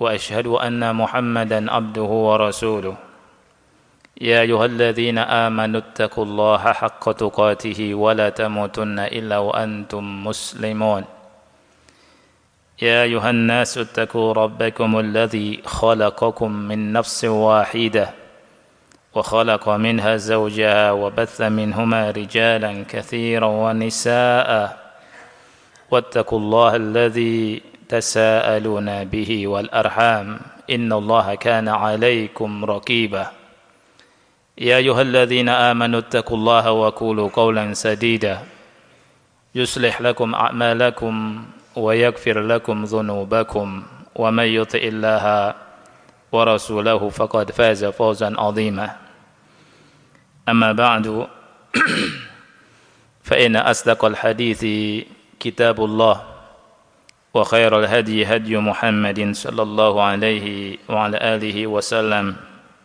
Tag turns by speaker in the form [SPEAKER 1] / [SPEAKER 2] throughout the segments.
[SPEAKER 1] وأشهد أن محمدا عبده ورسوله يا أيها الذين آمنوا اتقوا الله حق تقاته ولا تموتن إلا وأنتم مسلمون يا أيها الناس اتقوا ربكم الذي خلقكم من نفس واحدة وخلق منها زوجها وبث منهما رجالا كثيرا ونساء واتقوا الله الذي تساءلون به والأرحام إن الله كان عليكم رقيبا يا أيها الذين آمنوا اتقوا الله وقولوا قولا سديدا يصلح لكم أعمالكم ويغفر لكم ذنوبكم ومن يطع الله ورسوله فقد فاز فوزا عظيما أما بعد فإن أصدق الحديث كتاب الله وخير الهدي هدي محمد صلى الله عليه وعلى آله وسلم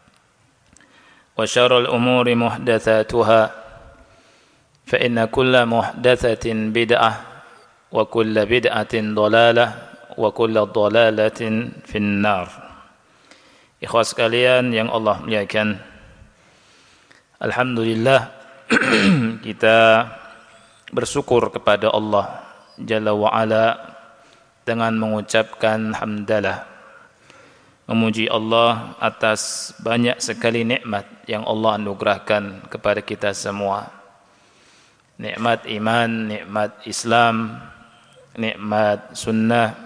[SPEAKER 1] وشر الأمور محدثاتها فإن كل محدثة بدعة وكل بدعة ضلالة وكل ضلالة في النار. Ikhwas sekalian yang Allah muliakan, alhamdulillah kita bersyukur kepada Allah Jalla wa Ala dengan mengucapkan hamdalah, memuji Allah atas banyak sekali nikmat yang Allah anugerahkan kepada kita semua. Nikmat iman, nikmat Islam, nikmat sunnah,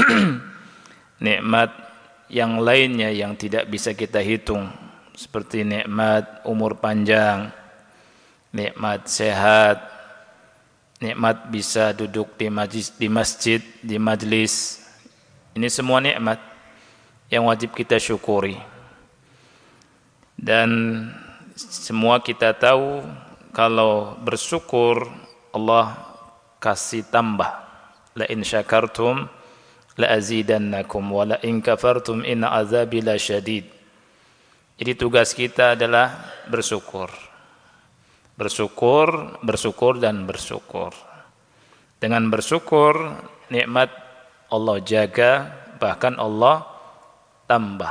[SPEAKER 1] nikmat yang lainnya yang tidak bisa kita hitung, seperti nikmat umur panjang, nikmat sehat, nikmat bisa duduk di masjid, di majlis. Ini semua nikmat yang wajib kita syukuri. Dan semua kita tahu kalau bersyukur Allah kasih tambah. La in syakartum la azidannakum wa la in kafartum inna azabi lasyadid. Jadi tugas kita adalah bersyukur. Bersyukur dan bersyukur. Dengan bersyukur nikmat Allah jaga, bahkan Allah tambah.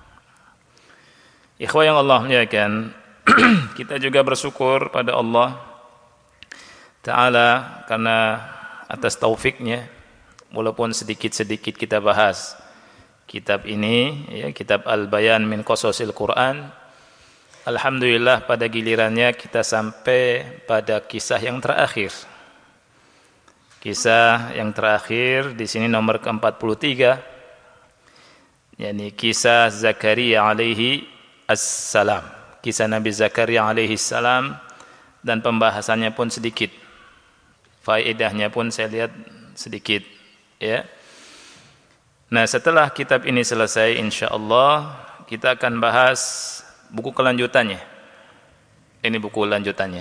[SPEAKER 1] Ikhwah yang Allah muliakan, kita juga bersyukur pada Allah Ta'ala karena atas taufiknya, walaupun sedikit-sedikit kita bahas kitab ini, ya, kitab Al-Bayan min Qasasil Quran. Alhamdulillah pada gilirannya kita sampai pada kisah yang terakhir. Kisah yang terakhir di sini nomor ke-43, yakni kisah Zakaria alaihi assalam. Kisah Nabi Zakaria alaihi salam, dan pembahasannya pun sedikit. Faedahnya pun saya lihat sedikit, ya. Nah, setelah kitab ini selesai, insyaallah kita akan bahas buku kelanjutannya. Ini buku lanjutannya.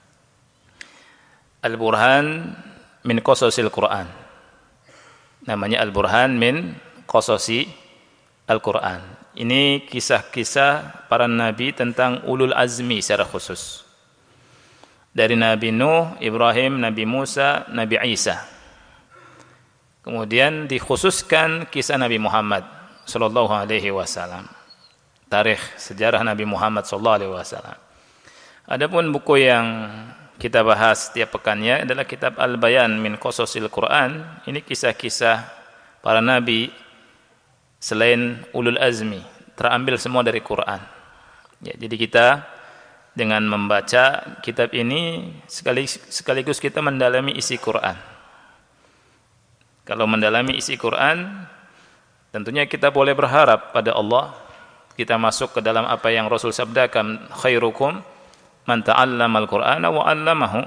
[SPEAKER 1] Al-Burhan min Qasasil Quran. Namanya Al-Burhan min Qasasi Al-Quran. Ini kisah-kisah para nabi tentang ulul azmi secara khusus. Dari Nabi Nuh, Ibrahim, Nabi Musa, Nabi Isa. Kemudian dikhususkan kisah Nabi Muhammad sallallahu alaihi wasallam. Tarikh sejarah Nabi Muhammad sallallahu alaihi wasallam. Adapun buku yang kita bahas setiap pekannya adalah kitab Al-Bayan min Qasasil Quran. Ini kisah-kisah para nabi selain ulul azmi, terambil semua dari Quran. Ya, jadi kita dengan membaca kitab ini sekaligus kita mendalami isi Quran. Kalau mendalami isi Quran, tentunya kita boleh berharap pada Allah. Kita masuk ke dalam apa yang Rasul sabdakan, khairukum man ta'allama al-Qur'ana wa 'allamahu.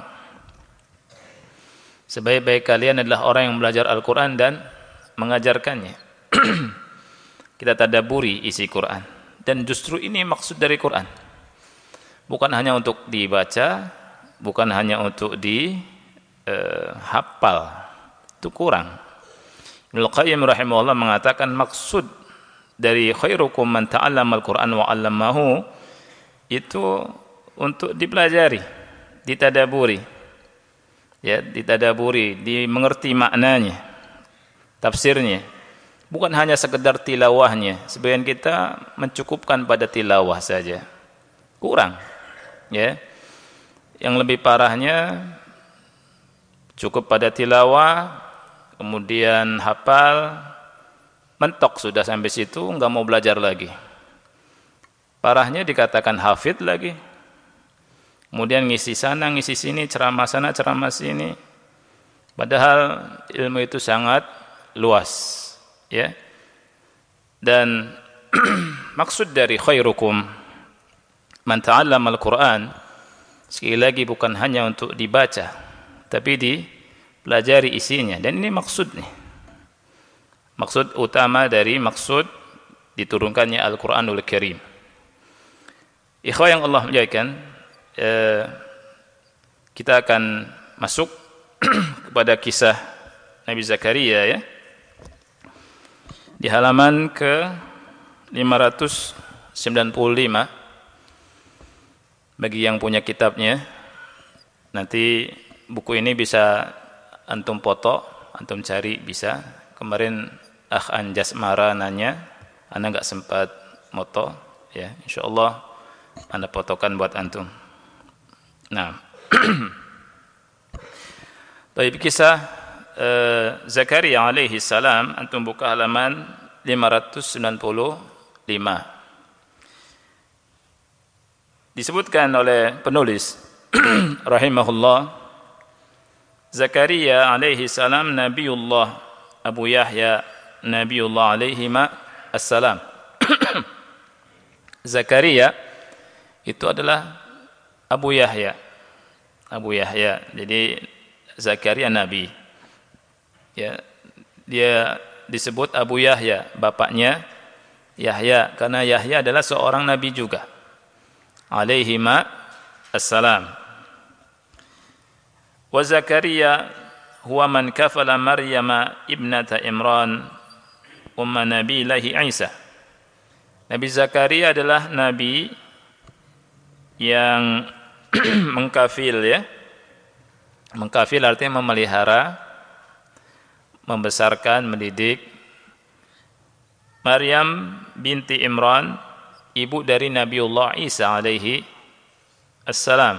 [SPEAKER 1] Sebaik-baik kalian adalah orang yang belajar Al-Qur'an dan mengajarkannya. Kita tadabburi isi Quran, dan justru ini maksud dari Quran. Bukan hanya untuk dibaca, bukan hanya untuk dihafal. Itu kurang. Ibnu Qayyim rahimahullah mengatakan maksud dari khairukum man ta'allama al-Qur'an wa 'allamahu itu untuk dipelajari, ditadaburi. Ya, ditadaburi, dimengerti maknanya, tafsirnya. bukan hanya sekedar tilawahnya. Sebagian kita mencukupkan pada tilawah saja. Kurang. Ya. Yang lebih parahnya cukup pada tilawah, kemudian hafal, mentok sudah sampai situ, enggak mau belajar lagi. Parahnya dikatakan hafid lagi. Kemudian ngisi sana, ngisi sini, ceramah sana, ceramah sini. Padahal ilmu itu sangat luas, ya. Dan maksud dari khairukum man ta'allama al-Qur'an, sekali lagi bukan hanya untuk dibaca, tapi dipelajari isinya. Dan ini maksud nih. Maksud utama dari maksud diturunkannya Al-Qur'anul Karim. Ikhwah yang Allah muliakan, kita akan masuk kepada kisah Nabi Zakaria, ya. Di halaman ke 595. Bagi yang punya kitabnya, nanti buku ini bisa antum foto, antum cari bisa. Kemarin Akh Anjas Mara nanya, ana enggak sempat foto, ya. Insyaallah ana fotokan buat antum. Nah, baik, kisah Zakaria alaihi salam, antum buka halaman 595. Disebutkan oleh penulis rahimahullah, Zakaria alaihi salam Nabiullah Abu Yahya Nabiullah alaihima assalam. Zakaria itu adalah Abu Yahya. Abu Yahya. Jadi Zakaria nabi. Ya, dia disebut Abu Yahya, bapaknya Yahya, karena Yahya adalah seorang nabi juga. Alaihima assalam. Wa Zakaria huwa man kafala Maryam ibnata Imran umma nabiyillahi Isa. Nabi Zakaria adalah nabi yang mengkafil, ya. Mengkafil artinya memelihara, membesarkan, mendidik Maryam binti Imran, ibu dari Nabiullah Isa alaihi assalam.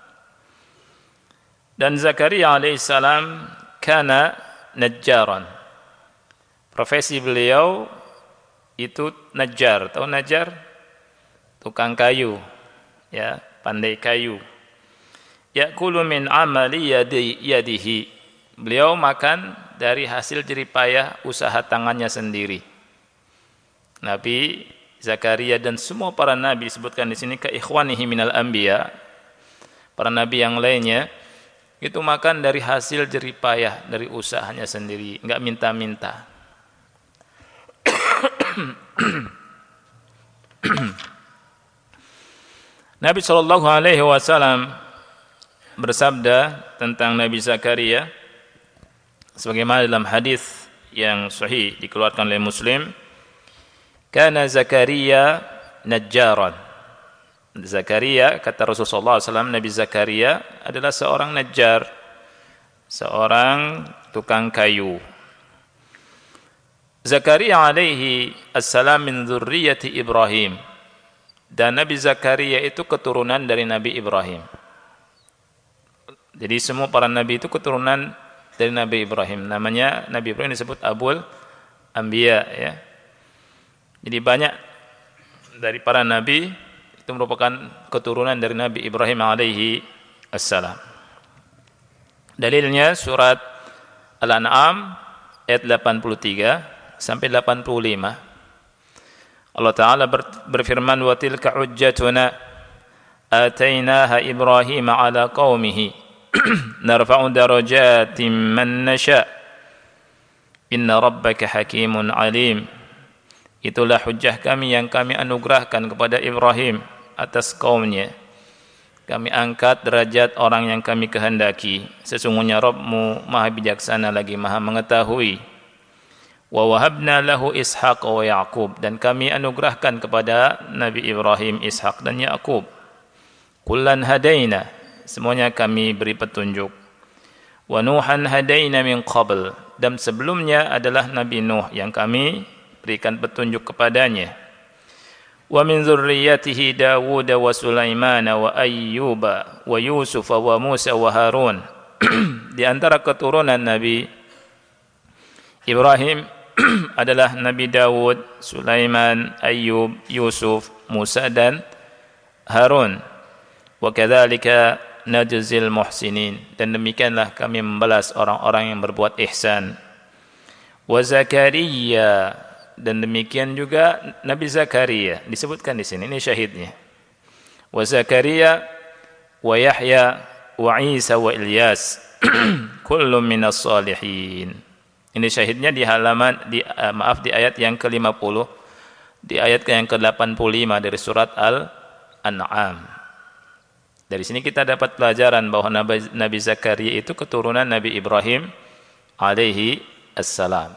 [SPEAKER 1] Dan Zakaria alaihi salam kana najjaran. Profesi beliau itu najjar. Tahu najjar? Tukang kayu, ya, pandai kayu. Ya'kulu min amali yadihi. Beliau makan dari hasil jeripayah usaha tangannya sendiri. Nabi Zakaria dan semua para nabi disebutkan di sini ka ikhwanihi minal anbiya, para nabi yang lainnya itu makan dari hasil jeripayah dari usahanya sendiri, enggak minta-minta. Nabi sallallahu alaihi wasallam bersabda tentang Nabi Zakaria sebagaimana dalam hadis yang sahih dikeluarkan oleh Muslim, kana Zakaria najjaran. Zakaria, kata Rasulullah SAW, Nabi Zakaria adalah seorang najjar, seorang tukang kayu. Zakaria alaihi assalam min dzurriyyati Ibrahim. Dan Nabi Zakaria itu keturunan dari Nabi Ibrahim. Jadi semua para nabi itu keturunan dari Nabi Ibrahim. Namanya Nabi Ibrahim disebut Abul Anbiya, ya. Jadi banyak dari para nabi itu merupakan keturunan dari Nabi Ibrahim alaihi assalam. Dalilnya surat Al-An'am ayat 83 sampai 85. Allah Ta'ala berfirman, wa tilka hujjatuna atainaha Ibrahim ala qaumihi narfa'u darajatin man nasha inna rabbaka hakimun alim. Itulah hujjah kami yang kami anugerahkan kepada Ibrahim atas kaumnya. Kami angkat derajat orang yang kami kehendaki. Sesungguhnya Rabbmu maha bijaksana lagi maha mengetahui. Wa wahabna lahu Ishaq wa Yaqub. Dan kami anugerahkan kepada Nabi Ibrahim, Ishaq dan Yaqub. Kullan hadaina. Semuanya kami beri petunjuk. Wa Nuhan hadaina min qabl. dan sebelumnya adalah Nabi Nuh yang kami berikan petunjuk kepadanya. Wa min dzurriyyatihi Dawud wa Sulaiman wa Ayyub wa Yusuf wa Musa wa Harun. Di antara keturunan Nabi Ibrahim adalah Nabi Dawud, Sulaiman, Ayyub, Yusuf, Musa dan Harun. Wa kadzalika najzil muhsinin, dan demikianlah kami membalas orang-orang yang berbuat ihsan. Wa Zakaria, dan demikian juga Nabi Zakaria disebutkan di sini, ini syahidnya. Wa Zakaria wa Yahya wa Isa wa Ilyas kullum minas salihin. Ini syahidnya di halaman di ayat yang ke-50, di ayat yang ke-85 dari surat Al-An'am. Dari sini kita dapat pelajaran bahwa Nabi Zakaria itu keturunan Nabi Ibrahim alaihi assalam.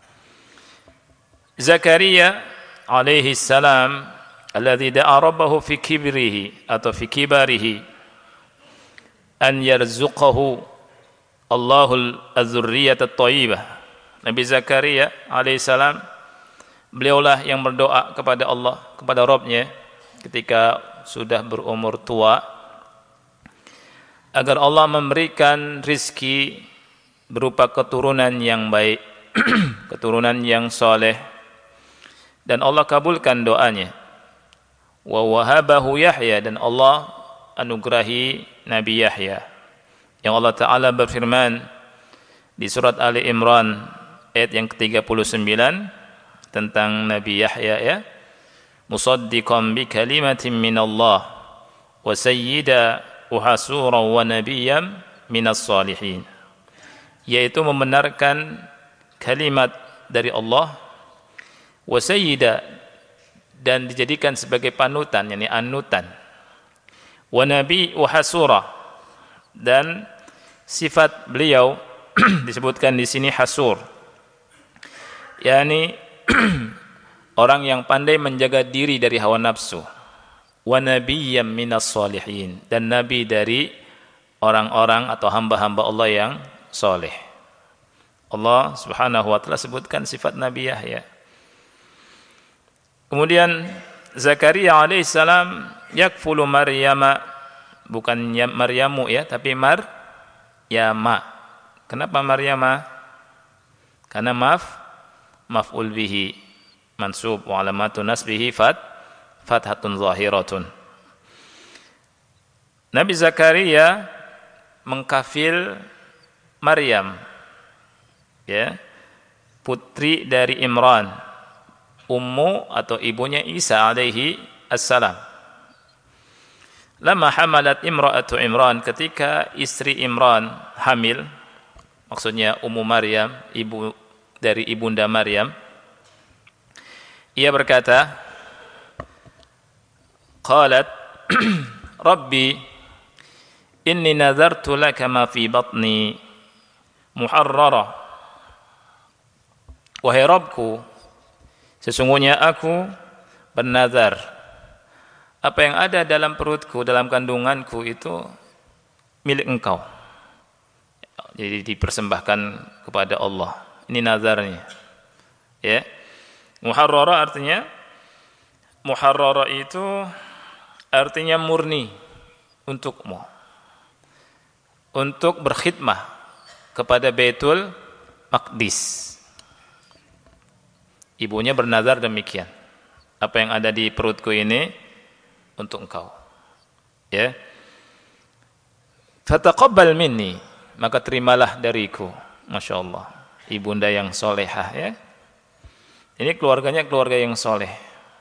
[SPEAKER 1] Zakaria alaihi salam alladhi da'a rabbahu fi kibrihi atau fi kibarihi an yarzuqahu Allahul az-zurriyyat at-thayyibah. Nabi Zakaria alaihi salam, beliaulah yang berdoa kepada Allah, kepada Rabb-Nya ketika sudah berumur tua, agar Allah memberikan rizki berupa keturunan yang baik, keturunan yang soleh, dan Allah kabulkan doanya. Wa wahabahu Yahya, dan Allah anugerahi Nabi Yahya, yang Allah Ta'ala berfirman di surat Ali Imran ayat yang ke-39 tentang Nabi Yahya, ya, musaddiqan bi kalimatin minallah wa sayyida uhasura wa nabiyyam minas salihin, yaitu membenarkan kalimat dari Allah, wa sayyida, dan dijadikan sebagai panutan, yakni anutan, wa nabi uhasura, dan sifat beliau disebutkan di sini hasur, yakni orang yang pandai menjaga diri dari hawa nafsu. Wa nabiyyam minas salihin, dan nabi dari orang-orang atau hamba-hamba Allah yang soleh. Allah Subhanahu wa taala sebutkan sifat Nabi Yahya. Kemudian Zakaria alaihissalam yakfulu Maryama, bukan Maryamu ya, tapi Maryama. Kenapa Maryama? Karena maf'ul bihi mansub wa alamatu nasbihi fathatun zahiratun. Nabi Zakaria mengkafil Maryam, ya, putri dari Imran, ummu atau ibunya Isa alaihi assalam. Lama hamalat imra'atu Imran, ketika istri Imran hamil, maksudnya ummu Maryam, ibu dari ibunda Maryam, ia berkata, qalat Rabbi inni nazartu laka ma fi batni muharrara. Wahai Rabbku, sesungguhnya aku bernazar, apa yang ada dalam perutku, dalam kandunganku itu milik Engkau, jadi dipersembahkan kepada Allah. Ini nazarnya, ya. Muharrara artinya, muharrara itu artinya murni untukmu, untuk berkhidmah kepada Baitul Maqdis. Ibunya bernazar demikian, apa yang ada di perutku ini untuk engkau, ya. Fataqabbal minni, maka terimalah dariku. Masya Allah, ibunda yang solehah, ya. Ini keluarganya keluarga yang soleh.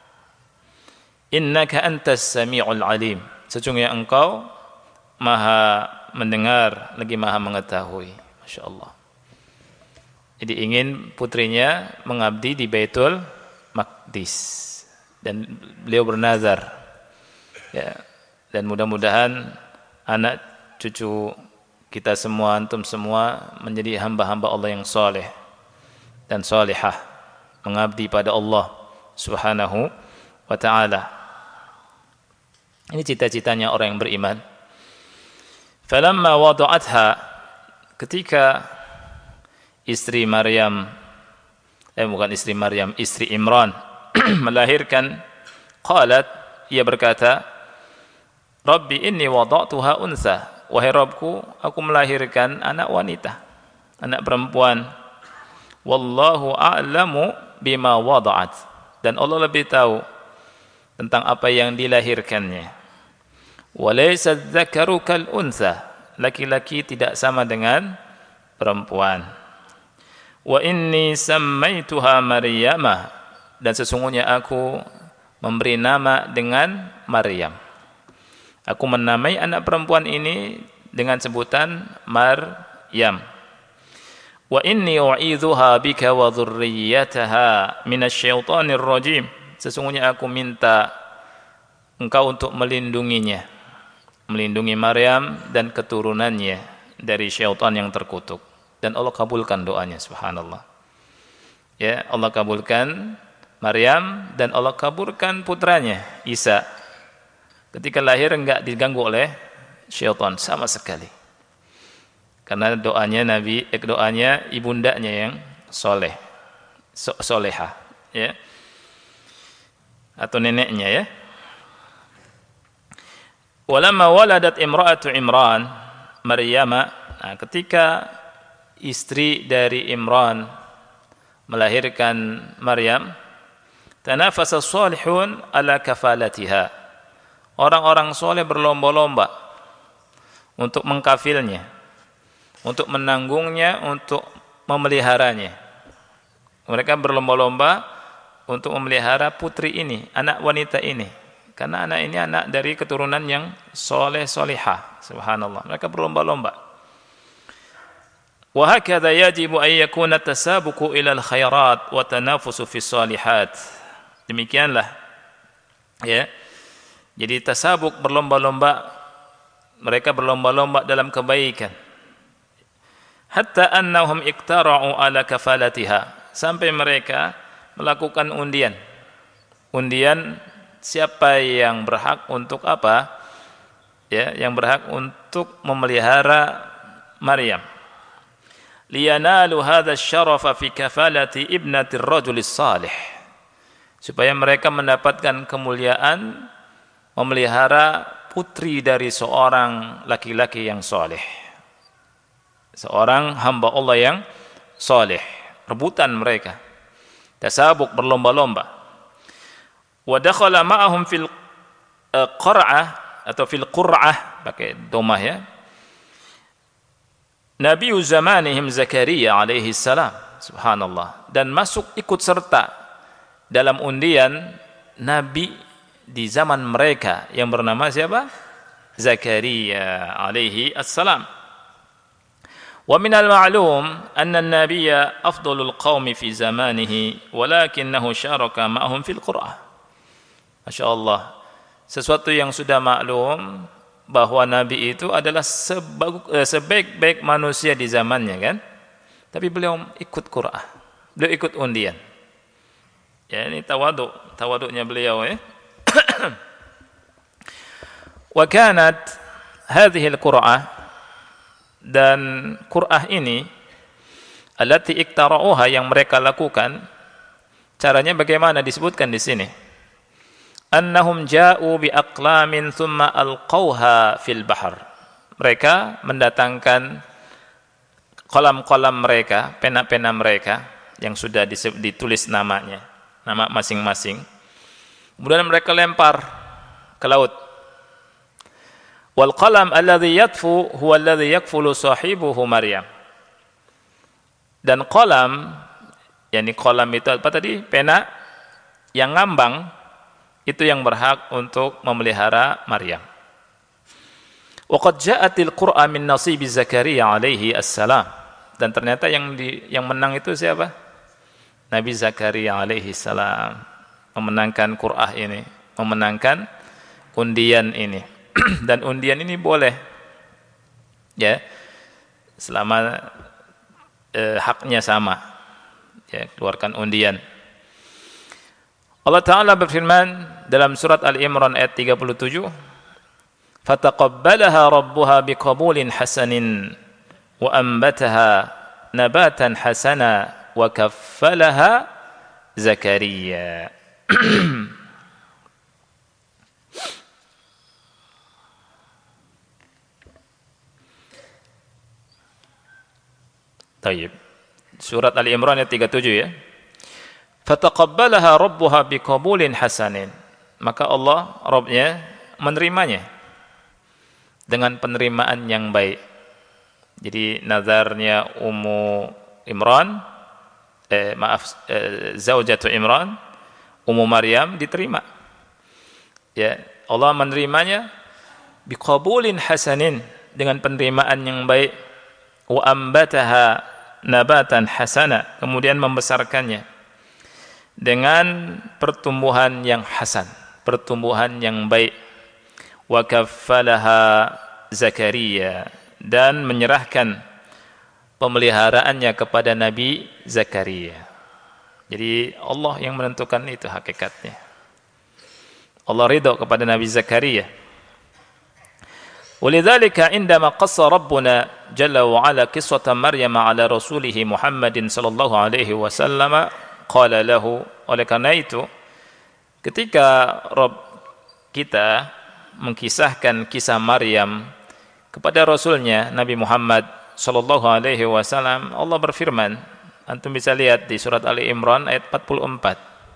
[SPEAKER 1] Innaka antas sami'ul alim, sesungguhnya engkau maha mendengar lagi maha mengetahui. Masya Allah. Jadi ingin putrinya mengabdi di Baitul Maqdis, dan beliau bernazar, ya. Dan mudah-mudahan anak cucu kita semua, antum semua, menjadi hamba-hamba Allah yang soleh dan solehah, mengabdi pada Allah Subhanahu wa ta'ala. Ini cita-citanya orang yang beriman. Falamma wada'atha, ketika istri Maryam, bukan istri Maryam, istri Imran melahirkan, qalat, ia berkata, Rabbi inni wada'tuha unsa, wahai Rabbku, aku melahirkan anak wanita, anak perempuan. Wallahu a'lamu bima wada'at, dan Allah lebih tahu tentang apa yang dilahirkannya. Walaysa dzakaru kal unsa, laki-laki tidak sama dengan perempuan. Wa inni sammaituha Maryamah, dan sesungguhnya aku memberi nama dengan Maryam. Aku menamai anak perempuan ini dengan sebutan Maryam. Wa inni u'idzuha bika wa dzurriyyataha minasyaitonir rajim. Sesungguhnya aku minta engkau untuk melindunginya, melindungi Maryam dan keturunannya dari syaitan yang terkutuk. Dan Allah kabulkan doanya, subhanallah. Ya, Allah kabulkan Maryam dan Allah kabulkan putranya Isa. Ketika lahir enggak diganggu oleh syaitan sama sekali. Karena doanya doanya ibundanya yang soleh, soleha, ya, atau neneknya, ya. Walamma waladat imra'atu Imran Maryama, ketika istri dari Imran melahirkan Maryam, tanafasa salihun ala kafalatiha. Orang-orang soleh berlomba-lomba untuk mengkafilnya, untuk menanggungnya, untuk memeliharanya. Mereka berlomba-lomba untuk memelihara putri ini, anak wanita ini. Karena anak ini anak dari keturunan yang soleh-solihah. Subhanallah. Mereka berlomba-lomba. وهكذا يجب أن يكون التسابق إلى الخيرات والتنافس في الصالحات. Demikianlah, ya. Jadi tasabuk, berlomba-lomba, mereka berlomba-lomba dalam kebaikan. Hatta annahum iktara'u ala kafalatiha, sampai mereka melakukan undian. Undian siapa yang berhak untuk apa? Ya, yang berhak untuk memelihara Maryam. Liyanalu hadha syarafa fi kafalati ibnati ar-rajulis salih, supaya mereka mendapatkan kemuliaan memelihara putri dari seorang laki-laki yang saleh, seorang hamba Allah yang saleh. Rebutan mereka, tasabuk, berlomba-lomba. Wa dakhala ma'ahum fil qur'ah atau fil qur'ah, pakai domah, ya, Nabi zamanihim Zakaria alaihi salam, subhanallah, dan masuk ikut serta dalam undian nabi di zaman mereka yang bernama siapa? Zakaria alaihi assalam. Wa minal ma'lum anna an-nabiyya afdalul qaumi fi zamanihi walakinnahu syaraka ma'hum fil qur'ah. Masyaallah, sesuatu yang sudah maklum bahwa Nabi itu adalah sebaik-baik manusia di zamannya, kan? Tapi beliau ikut Qur'an, beliau ikut undian. Ya, ini tawaduknya beliau, ya. Wa kanat hadhihi al-Qur'ah, dan Qur'ah ini allati iktara'uha, yang mereka lakukan, caranya bagaimana disebutkan di sini. Annahum ja'u bi aqlamin thumma alqauha fil bahr. Mereka mendatangkan kolam-kolam mereka, pena-pena mereka yang sudah ditulis namanya, nama masing-masing. Kemudian mereka lempar ke laut. Wal qalam alladhi yatfu huwa alladhi yakfulu sahibuhu Maryam. Dan kolam, yakni kolam itu apa tadi? Pena yang ngambang, itu yang berhak untuk memelihara Maryam. Wa qad ja'atil Qur'an min nasibi Zakaria alaihi assalam. Dan ternyata yang menang itu siapa? Nabi Zakaria alaihi salam memenangkan Qur'an ini, memenangkan undian ini. Dan undian ini boleh, ya, selama haknya sama, ya, keluarkan undian. Allah Ta'ala berfirman dalam surat Al-Imran ayat 37, fataqabbalaha rabbuha biqabulin hasanin wa ambataha nabatan hasana wa kaffalaha Zakaria. Tayyib. Surat Ali Imran ayat 37 ya. Fataqabbalaha rabbuha biqabulin hasanin. Maka Allah, Rabbnya, menerimanya dengan penerimaan yang baik. Jadi nazarnya Ummu Imran, zaujatu Imran, Ummu Maryam diterima. Ya, Allah menerimanya biqabulin hasanin, dengan penerimaan yang baik. Wa ambataha nabatan hasana, kemudian membesarkannya dengan pertumbuhan yang hasan, pertumbuhan yang baik. Wa kaffalaha Zakaria, dan menyerahkan pemeliharaannya kepada Nabi Zakaria. Jadi Allah yang menentukan itu hakikatnya. Allah ridha kepada Nabi Zakaria. Walidzalika indama qassa Rabbuna jalla wa ala qissata Maryam ala rasulih Muhammadin sallallahu alaihi wasallam qala lahu, oleh karena itu ketika Rabb kita mengkisahkan kisah Maryam kepada rasulnya Nabi Muhammad sallallahu alaihi wasallam, Allah berfirman, antum bisa lihat di surat Ali Imran ayat 44.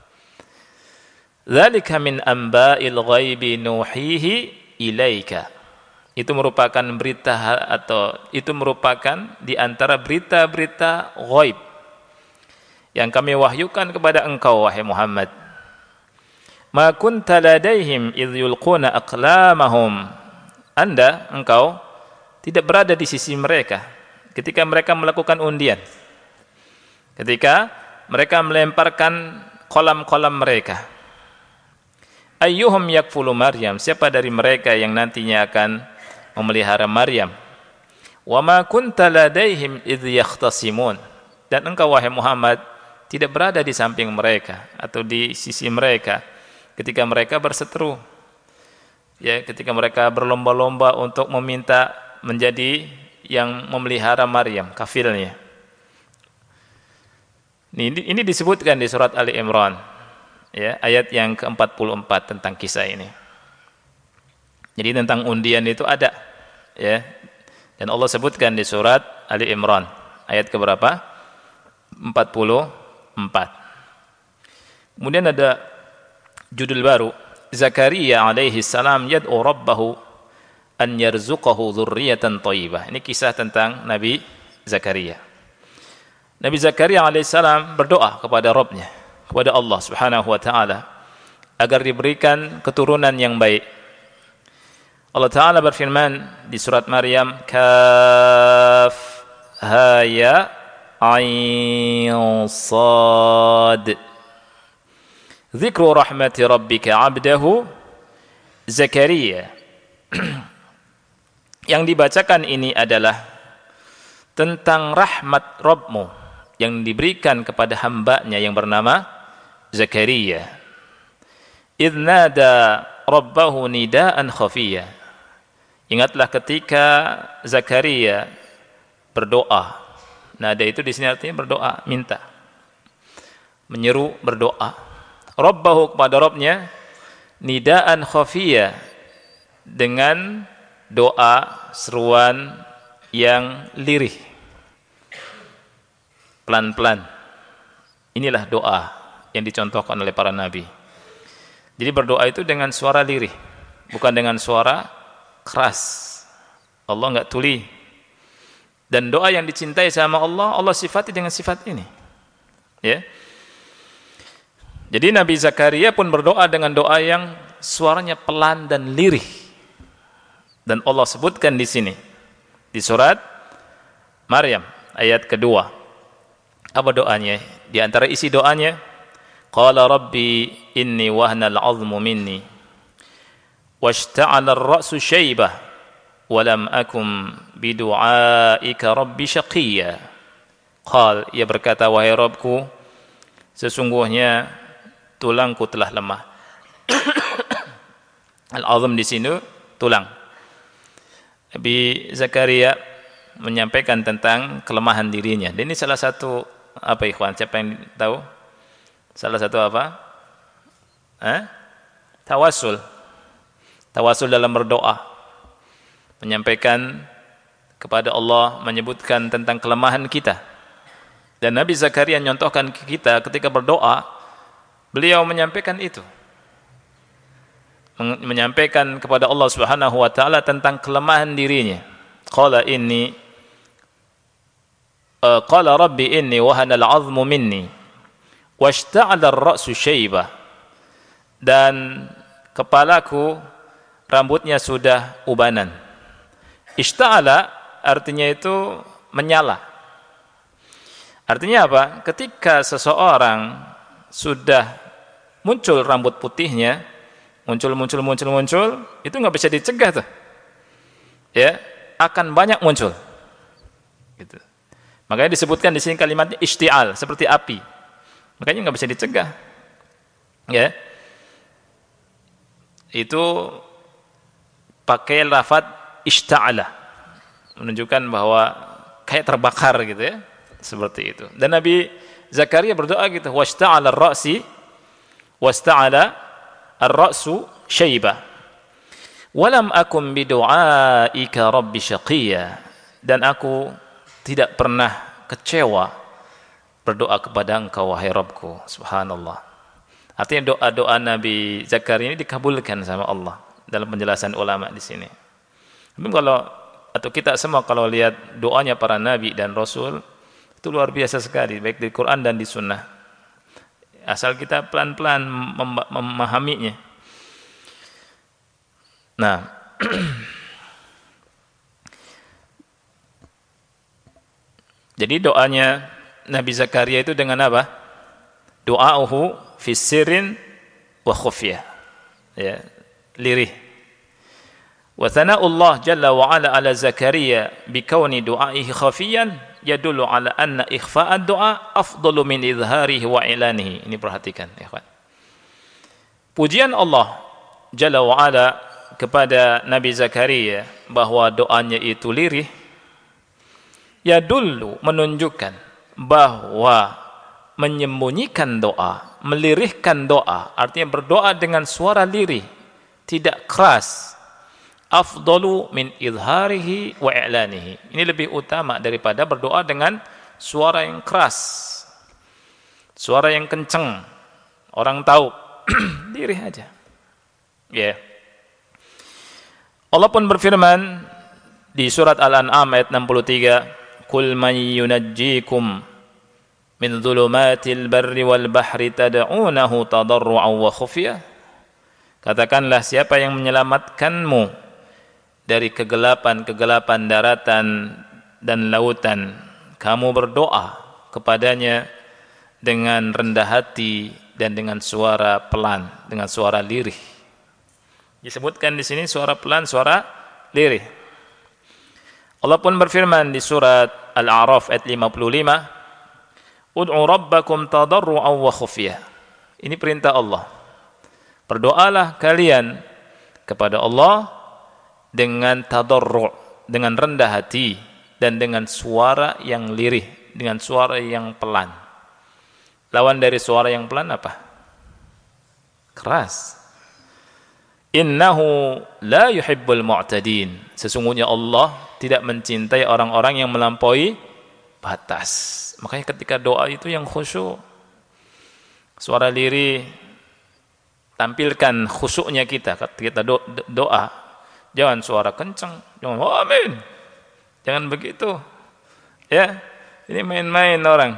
[SPEAKER 1] Dzalika min amba'il ghaibi nuhihi ilaika. Itu merupakan berita, atau itu merupakan di antara berita-berita ghaib yang kami wahyukan kepada engkau wahai Muhammad. Ma kunta ladaihim idh yulquna aqlamahum. Engkau tidak berada di sisi mereka ketika mereka melakukan undian, ketika mereka melemparkan kolam-kolam mereka. Ayyuhum yakfulu Maryam, siapa dari mereka yang nantinya akan memelihara Maryam. Wa ma kunta ladaihim idh yakhtasimun, dan engkau wahai Muhammad tidak berada di samping mereka atau di sisi mereka ketika mereka berseteru, ya, ketika mereka berlomba-lomba untuk meminta menjadi yang memelihara Maryam, kafilnya. Ini disebutkan di surat Ali Imran, ya, ayat yang ke-44 tentang kisah ini. Jadi tentang undian itu ada, ya, dan Allah sebutkan di surat Ali Imran ayat ke berapa? 44. Kemudian ada judul baru, Zakaria alaihi salam yad'u rabbahu an yarzuqahu dzurriyyatan thayyibah. Ini kisah tentang Nabi Zakaria. Nabi Zakaria alaihi salam berdoa kepada Rabbnya, kepada Allah Subhanahu wa taala, agar diberikan keturunan yang baik. Allah Ta'ala berfirman di surat Maryam, Kaf ha ya ain sad. Dzikru rahmati rabbika 'abdahu Zakaria. Yang dibacakan ini adalah tentang rahmat Rabbmu yang diberikan kepada hambanya yang bernama Zakaria. Idh nada rabbahu nidaan khafiyya. Ingatlah ketika Zakaria berdoa. Nada itu di sini artinya berdoa, minta, menyeru, berdoa. Rabbahu, kepada Rabbnya, nidaan khafiyya, dengan doa seruan yang lirih, pelan-pelan. Inilah doa yang dicontohkan oleh para nabi. Jadi berdoa itu dengan suara lirih, bukan dengan suara keras. Allah enggak tuli. Dan doa yang dicintai sama Allah, Allah sifati dengan sifat ini. Ya. Jadi Nabi Zakaria pun berdoa dengan doa yang suaranya pelan dan lirih. Dan Allah sebutkan di sini di surat Maryam ayat kedua. Apa doanya? Di antara isi doanya, qala rabbi inni wahna al-'azmu minni washta'ala ar-ra'su shaybah wa lam akum bidu'aika rabbi syaqiyya. Qal, ia berkata, wahai Rabbku, sesungguhnya tulangku telah lemah. Al-'azm di sini tulang. Nabi Zakaria menyampaikan tentang kelemahan dirinya. Dan ini salah satu apa ikhwan? Siapa yang tahu? Salah satu apa? Tawassul. Tawassul dalam berdoa. Menyampaikan kepada Allah, menyebutkan tentang kelemahan kita. Dan Nabi Zakaria menyontohkan kita ketika berdoa, beliau menyampaikan itu. Menyampaikan kepada Allah Subhanahu wa taala tentang kelemahan dirinya. Qala rabbi inni wahana al-'azmu minni washta'ala ar-ra'su shaybah. Dan kepalaku rambutnya sudah ubanan. Ishta'ala artinya itu menyala. Artinya apa? Ketika seseorang sudah muncul rambut putihnya, muncul, itu nggak bisa dicegah tuh. Ya, akan banyak muncul. Gitu. Makanya disebutkan di sini kalimatnya ishti'al, seperti api. Makanya nggak bisa dicegah. Ya. Itu pakai lafaz ishta'ala, menunjukkan bahwa kayak terbakar gitu ya, seperti itu. Dan Nabi Zakaria berdoa gitu, washta'ala ar-ra'su shaybah walam akum bidu'aika rabbi syaqiyya. Dan aku tidak pernah kecewa berdoa kepada Engkau wahai Rabbku. Subhanallah. Artinya doa-doa Nabi Zakaria ini dikabulkan sama Allah dalam penjelasan ulama di sini. Atau kita semua kalau lihat doanya para nabi dan rasul itu luar biasa sekali, baik di Quran dan di Sunnah. Asal kita pelan-pelan memahaminya. Nah, jadi doanya Nabi Zakaria itu dengan apa? Doa'uhu fi sirrin wa khufyah. Ya, lirih. Wa thana'ullah jalla wa ala ala Zakaria bi kauni du'aihi khafiyan yadullu ala anna ikhfa'ad du'a afdalu min izharihi wa ilanihi. Ini perhatikan, ya ikhwan. Pujian Allah jalla wa ala kepada Nabi Zakaria bahwa doanya itu lirih, yadullu menunjukkan bahwa menyembunyikan doa, melirihkan doa, artinya berdoa dengan suara lirih, tidak keras, afdalu min izharihi wa i'lanihi. Ini lebih utama daripada berdoa dengan suara yang keras, suara yang kencang, orang tahu. Lirih aja. Ya. Allah pun berfirman di surat Al-An'am ayat 63, "Qul man yunajjikum min dhulumatil barri wal bahri tad'unahu tadarru'an wa khufyah." Katakanlah, siapa yang menyelamatkanmu dari kegelapan-kegelapan daratan dan lautan, kamu berdoa kepadanya dengan rendah hati dan dengan suara pelan, dengan suara lirih. Disebutkan di sini suara pelan, suara lirih. Allah pun berfirman di surat Al-A'raf ayat 55, "Ud'u rabbakum tadarru'an wa khufyah." Ini perintah Allah. Berdoalah kalian kepada Allah dengan tadarru', dengan rendah hati dan dengan suara yang lirih, dengan suara yang pelan. Lawan dari suara yang pelan apa? Keras. Innahu la yuhibbul mu'tadin. Sesungguhnya Allah tidak mencintai orang-orang yang melampaui batas. Makanya ketika doa itu yang khusyuk. Suara lirih, tampilkan khusyuknya kita ketika doa. Jangan suara kencang, jangan amin. Jangan begitu. Ya, ini main-main orang.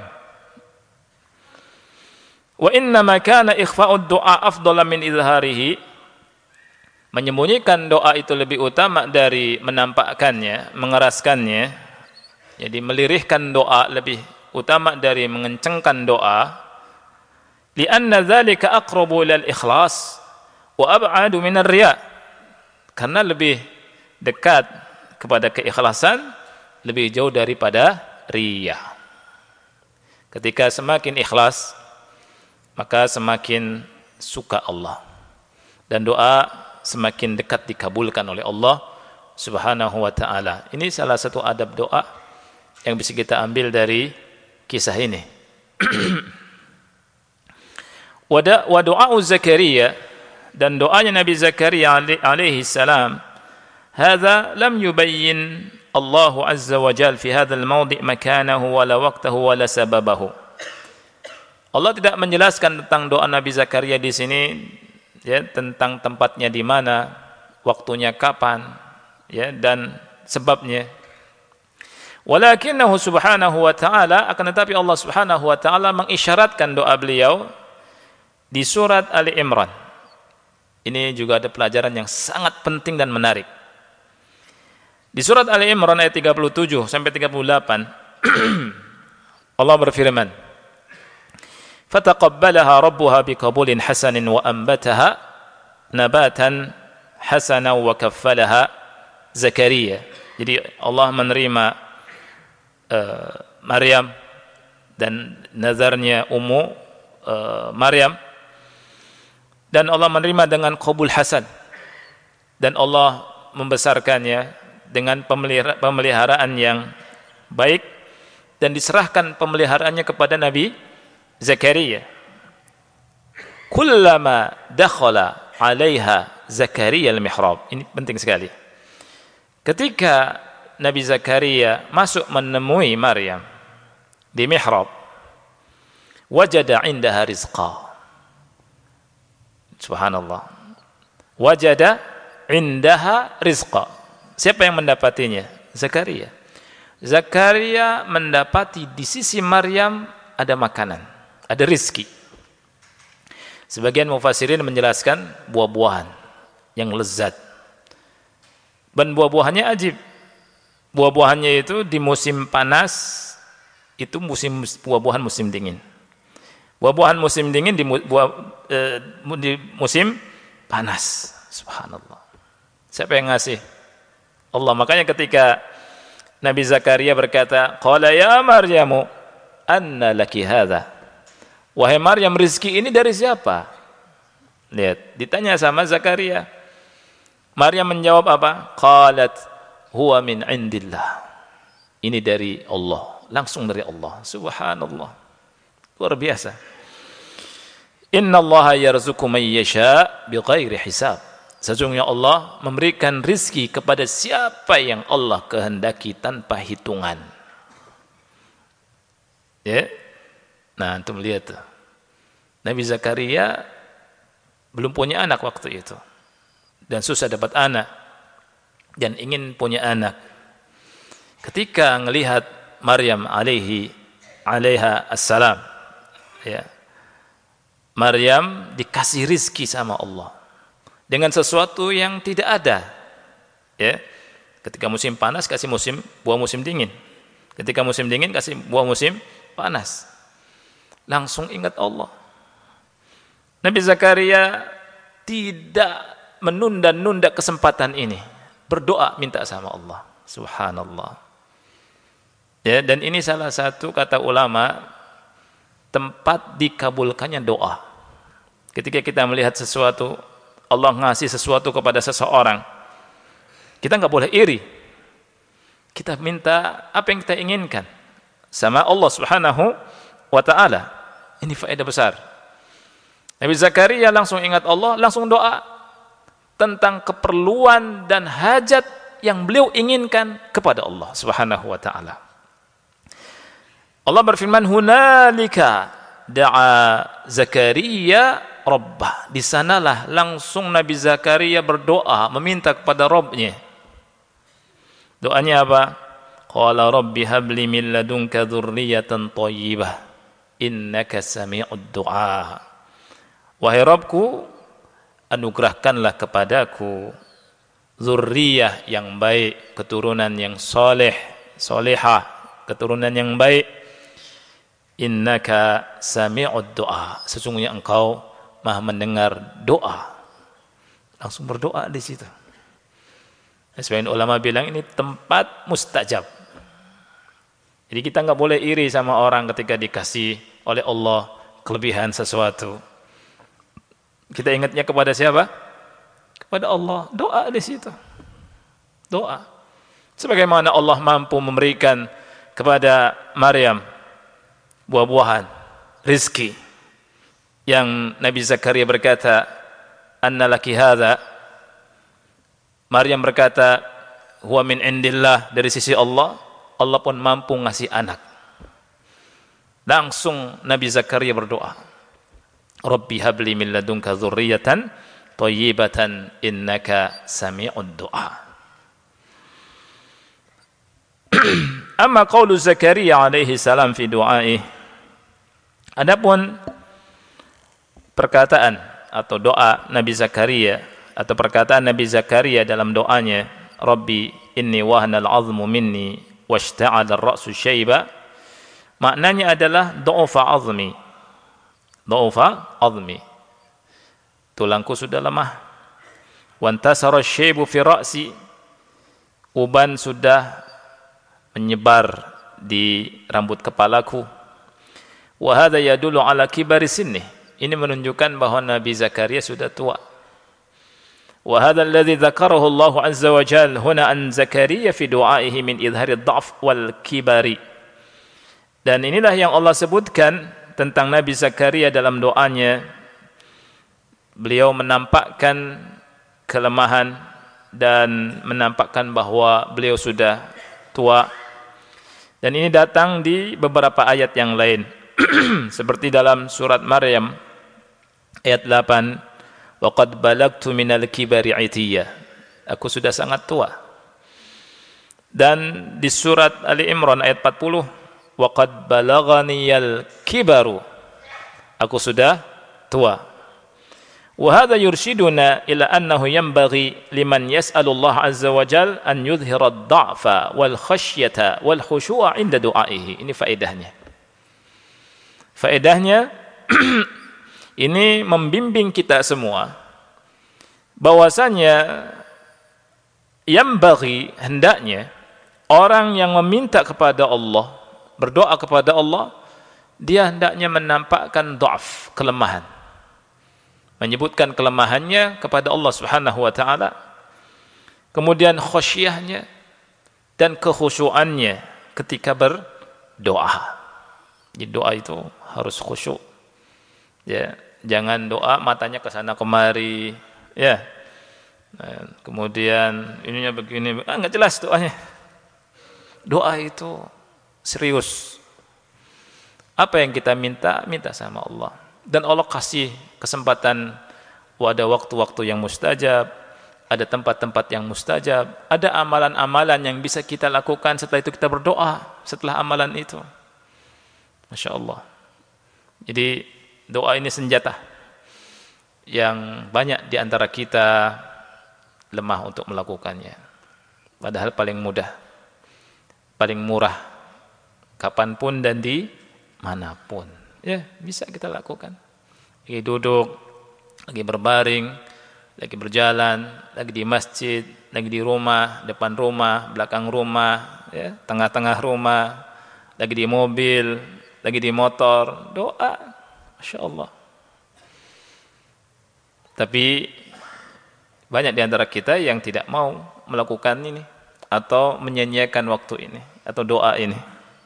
[SPEAKER 1] Wa inna ma kana ikhfa'ud du'a afdala min izharihi. Menyembunyikan doa itu lebih utama dari menampakkannya, mengeraskannya. Jadi melirihkan doa lebih utama dari mengencangkan doa. Li'anna dzalika aqrabu ilal ikhlas wa ab'adu minar riya'. Karena lebih dekat kepada keikhlasan, lebih jauh daripada riya. Ketika semakin ikhlas, maka semakin suka Allah. Dan doa semakin dekat dikabulkan oleh Allah Subhanahu wa ta'ala. Ini salah satu adab doa yang bisa kita ambil dari kisah ini. Wa du'a Zakaria, dan doanya Nabi Zakaria alaihi salam, hadza lam yubayyin Allah azza wa jalla fi hadzal mawdi' makanahu wala waqtahu wala sababahu. Allah tidak menjelaskan tentang doa Nabi Zakaria di sini, ya, tentang tempatnya di mana, waktunya kapan, ya, dan sebabnya. Walakinahu subhanahu wa ta'ala, akan tetapi Allah subhanahu wa ta'ala mengisyaratkan doa beliau di surat Ali Imran. Ini juga ada pelajaran yang sangat penting dan menarik. Di surat Ali Imran ayat 37 sampai 38 Allah berfirman, fataqabbalaha rabbuha biqabulin hasanin wa anbataha nabatan hasana wa kaffalaha Zakaria. Jadi Allah menerima Maryam dan nazarnya Maryam, dan Allah menerima dengan qabul hasan, dan Allah membesarkannya dengan pemeliharaan yang baik, dan diserahkan pemeliharaannya kepada Nabi Zakaria. Kullama dakhala 'alaiha Zakaria al-mihrab. Ini penting sekali. Ketika Nabi Zakaria masuk menemui Maryam di mihrab, wajada 'indaha rizqa. Subhanallah. Wajada 'indaha rizqa. Siapa yang mendapatinya? Zakaria. Zakaria mendapati di sisi Maryam ada makanan, ada rizki. Sebagian mufassirin menjelaskan buah-buahan yang lezat. Dan buah-buahannya ajib. Buah-buahannya itu di musim panas, itu buah-buahan musim dingin. Buah-buahan musim dingin di musim panas. Subhanallah. Siapa yang ngasih? Allah. Makanya ketika Nabi Zakaria berkata, qala ya Maryamu anna laki hadha. Wahai Maryam, rezeki ini dari siapa? Lihat, ditanya sama Zakaria. Maryam menjawab apa? Qalat huwa min indillah. Ini dari Allah, langsung dari Allah. Subhanallah. Luar biasa. Innallaha yarzuqu man yasha bighairi hisab. Sesungguhnya Allah memberikan rizki kepada siapa yang Allah kehendaki tanpa hitungan. Ya. Nah, antum lihat tuh. Nabi Zakaria belum punya anak waktu itu. Dan susah dapat anak. Dan ingin punya anak. Ketika melihat Maryam alaiha assalam, ya. Maryam dikasih rizki sama Allah dengan sesuatu yang tidak ada. Ya. Ketika musim panas kasih buah musim dingin. Ketika musim dingin kasih buah musim panas. Langsung ingat Allah. Nabi Zakaria tidak menunda-nunda kesempatan ini. Berdoa minta sama Allah. Subhanallah. Ya, dan ini salah satu kata ulama tempat dikabulkannya doa. Ketika kita melihat sesuatu, Allah ngasih sesuatu kepada seseorang, kita nggak boleh iri. Kita minta apa yang kita inginkan sama Allah Subhanahu wa ta'ala. Ini faedah besar. Nabi Zakaria langsung ingat Allah, langsung doa tentang keperluan dan hajat yang beliau inginkan kepada Allah Subhanahu wa ta'ala. Allah berfirman, hunalika da'a Zakaria rabbah. Di sanalah langsung Nabi Zakaria berdoa, meminta kepada Rabbnya. Doanya apa? Qala rabbi habli min ladunka dzurriyyatan thayyibah innaka sami'ud du'a. Wahai Rabbku, anugerahkanlah kepadaku zurriyah yang baik, keturunan yang solehah, keturunan yang baik. Innaka sami'ud du'a. Sesungguhnya engkau Maha mendengar doa. Langsung berdoa di situ. Sebagian ulama bilang ini tempat mustajab. Jadi kita nggak boleh iri sama orang ketika dikasih oleh Allah kelebihan sesuatu. Kita ingatnya kepada siapa? Kepada Allah. Doa di situ. Doa. Sebagaimana Allah mampu memberikan kepada Maryam buah-buahan, rizki. Yang Nabi Zakaria berkata, "Anna laki hadza." Maryam berkata, "Huwa min indillah," dari sisi Allah. Allah pun mampu ngasih anak. Langsung Nabi Zakaria berdoa, "Rabbi habli min ladunka dzurriyyatan thayyibatan innaka sami'ud du'a." Amma qaulu Zakaria alaihi salam fi du'aih. Adapun perkataan atau doa Nabi Zakaria atau perkataan Nabi Zakaria dalam doanya, "Rabbi inni wahana al-'azmu minni washta'ala ar-ra'su syaiba." Maknanya adalah dha'fa 'azmi. Dha'fa 'azmi. Tulangku sudah lemah. Wantasara asy-syaibu fi ra'si. Uban sudah menyebar di rambut kepalaku. Wa hadza yadullu ala kibari sinni. Ini menunjukkan bahwa Nabi Zakaria sudah tua. Wa hadza alladhi dzakarahu Allah azza wa jalla huna an Zakaria fi du'aihi min idhari ad-dha'f wal kibari. Dan inilah yang Allah sebutkan tentang Nabi Zakaria dalam doanya. Beliau menampakkan kelemahan dan menampakkan bahwa beliau sudah tua. Dan ini datang di beberapa ayat yang lain. Seperti dalam surat Maryam ayat 8, "Wa qad balagtu minal kibari 'itiyya." Aku sudah sangat tua. Dan di surat Ali Imran ayat 40, "Wa qad balaghaniyal kibaru." Aku sudah tua. Wa hadha yurshiduna ila annahu yanbaghi liman yas'alu Allah azza wa jalla an yudhhira ad-dha'fa wal khasyata wal khushu'a 'inda du'aihi. Ini faedahnya. Faedahnya ini membimbing kita semua bahwasanya yanbaghi, hendaknya orang yang meminta kepada Allah, berdoa kepada Allah, dia hendaknya menampakkan dha'f, kelemahan. Menyebutkan kelemahannya kepada Allah Subhanahu wa taala. Kemudian khasyahnya dan kekhusyuannya ketika berdoa. Jadi doa itu harus khusyuk. Ya, jangan doa matanya ke sana kemari, ya. Nah, kemudian ininya begini, enggak jelas doanya. Doa itu serius. Apa yang kita minta, minta sama Allah. Dan Allah kasih kesempatan, ada waktu-waktu yang mustajab, ada tempat-tempat yang mustajab, ada amalan-amalan yang bisa kita lakukan setelah itu kita berdoa, setelah amalan itu. Masya Allah. Jadi doa ini senjata yang banyak di antara kita lemah untuk melakukannya. Padahal paling mudah, paling murah, kapanpun dan di manapun. Ya, bisa kita lakukan. Lagi duduk, lagi berbaring, lagi berjalan, lagi di masjid, lagi di rumah, depan rumah, belakang rumah, ya, tengah-tengah rumah, lagi di mobil, lagi di motor, doa. Masya Allah. Tapi banyak di antara kita yang tidak mau melakukan ini atau menyanyiakan waktu ini atau doa ini.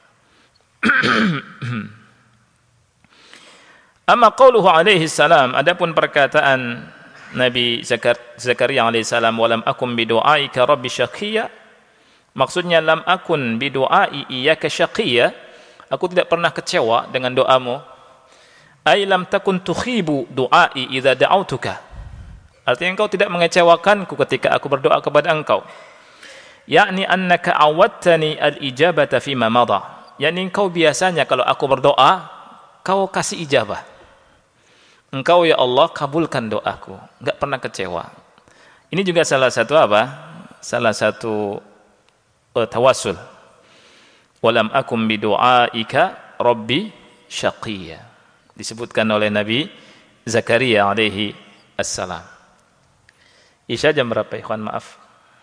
[SPEAKER 1] Amma qauluhu alaihi salam, adapun perkataan Nabi Zakaria alaihi salam, "Walam akum bidu'aika rabbi syaqiyya." Maksudnya lam akun bidu'ai iyyaka syaqiyya, aku tidak pernah kecewa dengan doamu. Ai lam takun tukhibu du'ai idza da'autuka. Artinya engkau tidak mengecewakanku ketika aku berdoa kepada engkau. Yakni annaka awadtani al-ijabata fima madha. Yani engkau biasanya kalau aku berdoa, kau kasih ijabah. Engkau ya Allah kabulkan doaku, enggak pernah kecewa. Ini juga salah satu apa? Salah satu tawassul. Walam akum bidu'aika rabbi syaqiyya. Disebutkan oleh Nabi Zakaria alaihi assalam. Isya jam berapa ikhwan, maaf?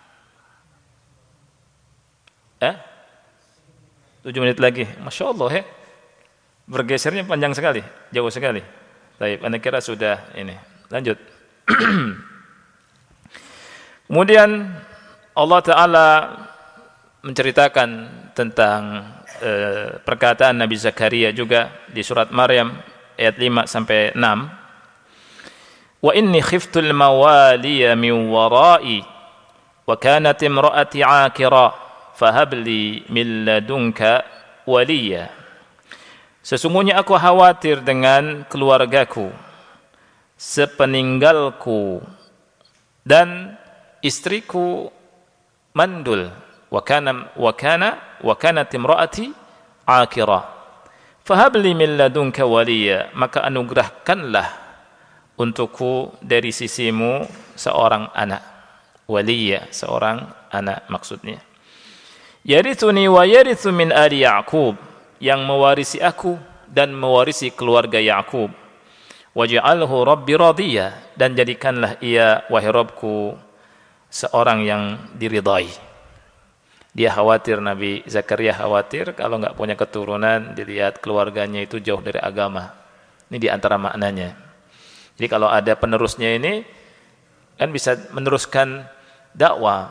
[SPEAKER 1] 7 menit lagi. Masya Allah ya. Bergesernya panjang sekali, jauh sekali. Baik, anda kira sudah ini. Lanjut. Kemudian Allah Ta'ala menceritakan tentang perkataan Nabi Zakaria juga di surat Maryam ayat 5 sampai 6. Wa inni khiftul mawaliya min wara'i wa kanat imra'ati 'akira fahab li min ladunka waliya. Sesungguhnya aku khawatir dengan keluargaku sepeninggalku dan istriku mandul. Wa kanat imraati akira fahab li min ladunka waliya, maka anugerahkanlah untukku dari sisimu seorang anak. Waliya, seorang anak maksudnya. Yarithuni wa yarithu min ali Ya'qub, yang mewarisi aku dan mewarisi keluarga Ya'qub. Waj'alhu rabbi radiyya, dan jadikanlah ia wahai Rabbku seorang yang diridai. Dia khawatir, Nabi Zakaria khawatir kalau enggak punya keturunan, dilihat keluarganya itu jauh dari agama. Ini di antara maknanya. Jadi kalau ada penerusnya ini kan bisa meneruskan dakwah,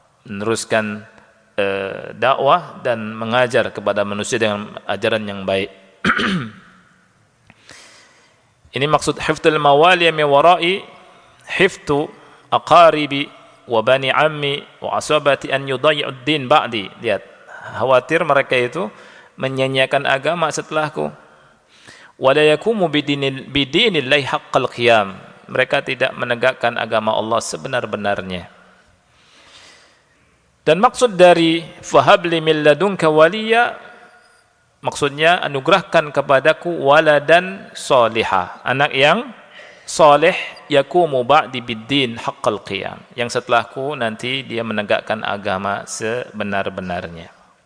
[SPEAKER 1] dakwah dan mengajar kepada manusia dengan ajaran yang baik. Ini maksud hifdzul mawali min wara'i, hifdzu aqaribi wa bani ammi wa asabati an yudayyi'ud din ba'di. Lihat, khawatir mereka itu menyanyiakan agama setelahku. Wa la yakumu bidinillahi haqqal qiyam, mereka tidak menegakkan agama Allah sebenar-benarnya. Dan maksud dari fahabli min ladunka waliya, maksudnya anugerahkan kepadaku waladan salihah, anak yang saleh, yakumu ba'di biddin haqqal qiyam, yang setelahku nanti dia menegakkan agama sebenar-benarnya.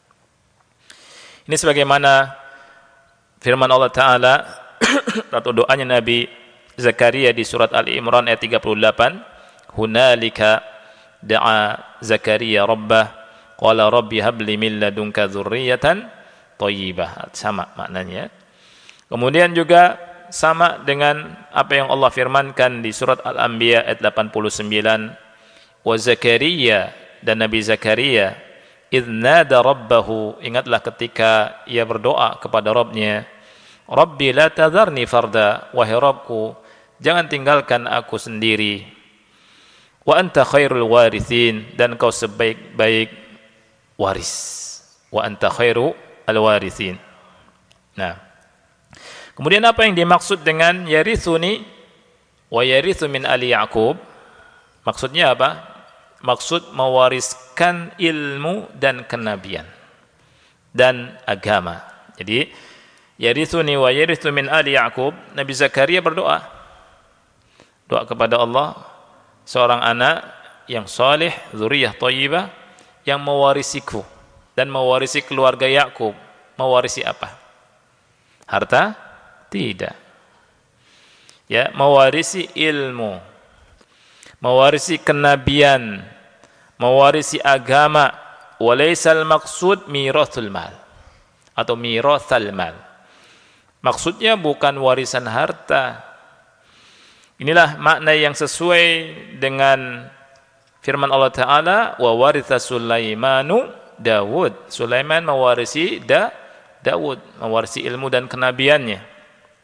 [SPEAKER 1] Ini sebagaimana firman Allah Ta'ala atau doanya Nabi Zakaria di surat Ali Imran ayat 38, hunalika da'a Zakaria rabbah qala rabbi habli min ladunka dzurriyyatan thayyibah. Sama maknanya. Kemudian juga sama dengan apa yang Allah firmankan di surat Al-Anbiya ayat 89, wa Zakaria, dan Nabi Zakaria idz nada rabbahu, ingatlah ketika ia berdoa kepada Rabbnya, Rabbi la tadharni farda, wahai Rabbku jangan tinggalkan aku sendiri, wa anta khairul warithin, dan kau sebaik-baik waris, wa anta khairu al-warithin. Nah, kemudian apa yang dimaksud dengan yarithuni wa yarithu min ali Ya'qub? Maksudnya apa? Maksud mewariskan ilmu dan kenabian dan agama. Jadi yarithuni wa yarithu min ali Ya'qub, Nabi Zakaria berdoa, doa kepada Allah, seorang anak yang saleh, dzurriyyah thayyibah, yang mewarisiku dan mewarisi keluarga Ya'qub. Mewarisi apa? Harta? Tidak. Ya, mewarisi ilmu, mewarisi kenabian, mewarisi agama. Walaisal maqsud mirathul mal atau mirathal mal. Maksudnya bukan warisan harta. Inilah makna yang sesuai dengan firman Allah Ta'ala, wa waritha Sulaimanu Dawud. Sulaiman mewarisi Dawud, mewarisi ilmu dan kenabiannya.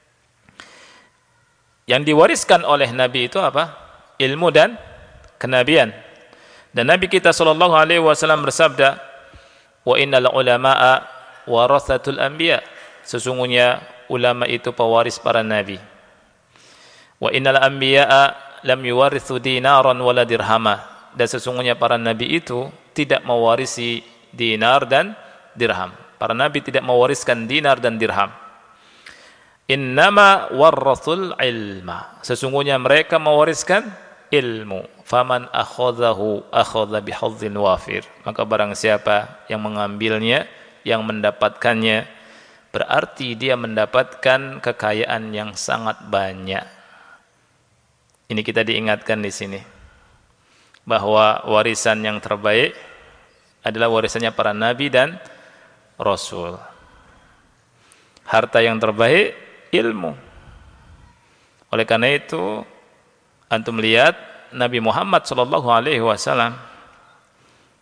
[SPEAKER 1] Yang diwariskan oleh Nabi itu apa? Ilmu dan kenabian. Dan Nabi kita sallallahu alaihi wasallam bersabda, wa innal ulama'a warathatul anbiya, sesungguhnya ulama itu pewaris para nabi. Wa innal anbiya'a lam yuwarithu dinaran wala dirhama, dan sesungguhnya para nabi itu tidak mewarisi dinar dan dirham. Para nabi tidak mewariskan dinar dan dirham. Innama warrathul ilma, sesungguhnya mereka mewariskan ilmu. Faman akhadhahu akhadha bihadzin wafir, maka barang siapa yang mengambilnya, yang mendapatkannya, berarti dia mendapatkan kekayaan yang sangat banyak. Ini kita diingatkan di sini bahwa warisan yang terbaik adalah warisannya para nabi dan rasul. Harta yang terbaik ilmu. Oleh karena itu antum lihat Nabi Muhammad sallallahu alaihi wasallam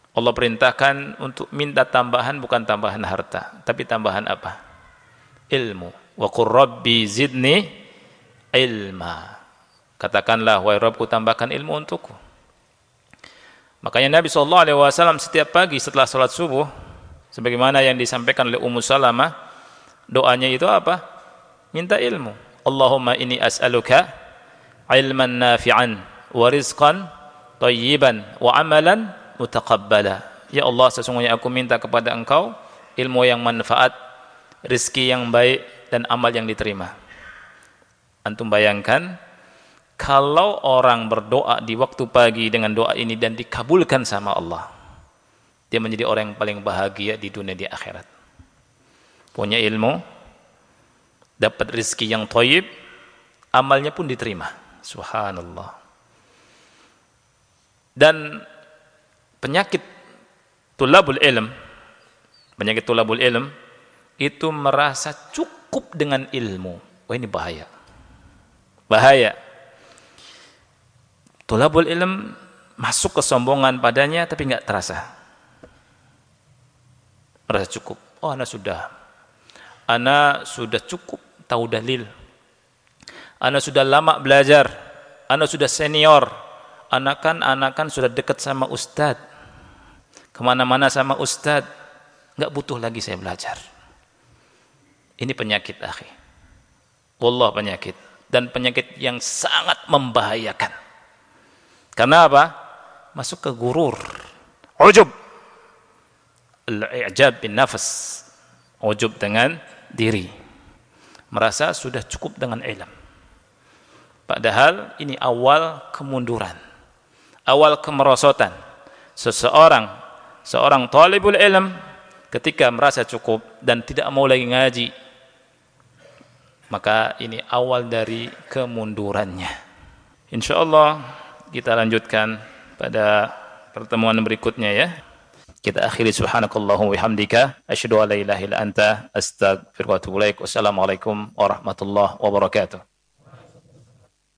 [SPEAKER 1] Allah perintahkan untuk minta tambahan, bukan tambahan harta, tapi tambahan apa? Ilmu. Wa qur rabbi zidni ilma. Katakanlah, wahai Rabbku, tambahkan ilmu untukku. Makanya Nabi SAW setiap pagi setelah salat subuh, sebagaimana yang disampaikan oleh Ummu Salamah, doanya itu apa? Minta ilmu. Allahumma inni as'aluka ilman nafi'an wa rizqan thayyiban wa amalan mutaqabbala. Ya Allah, sesungguhnya aku minta kepada Engkau ilmu yang manfaat, rezeki yang baik, dan amal yang diterima. Antum bayangkan kalau orang berdoa di waktu pagi dengan doa ini dan dikabulkan sama Allah, dia menjadi orang yang paling bahagia di dunia di akhirat. Punya ilmu, dapat rezeki yang thayyib, amalnya pun diterima. Subhanallah. Dan penyakit tulabul ilm itu merasa cukup dengan ilmu. Wah, ini bahaya. Bahaya. Tulabul ilm masuk kesombongan padanya tapi enggak terasa. Merasa cukup. Oh, ana sudah cukup tahu dalil. Ana sudah lama belajar. Ana sudah senior. Anak-anak sudah dekat sama ustadz. Kemana-mana sama ustadz. Enggak butuh lagi saya belajar. Ini penyakit, akhi. Wallah, penyakit. Dan penyakit yang sangat membahayakan. Karena apa? Masuk ke gurur. Ujub. Al-i'jab bin nafas. Ujub dengan diri. Merasa sudah cukup dengan ilmu. Padahal ini awal kemunduran. Awal kemerosotan. Seorang talibul ilm ketika merasa cukup dan tidak mau lagi ngaji, maka ini awal dari kemundurannya. Insyaallah kita lanjutkan pada pertemuan berikutnya ya. Kita akhiri subhanakallahumma wa bihamdika asyhadu an la ilaha illa anta astaghfiruka wa atubu ilaik. Wassalamualaikum warahmatullahi wabarakatuh.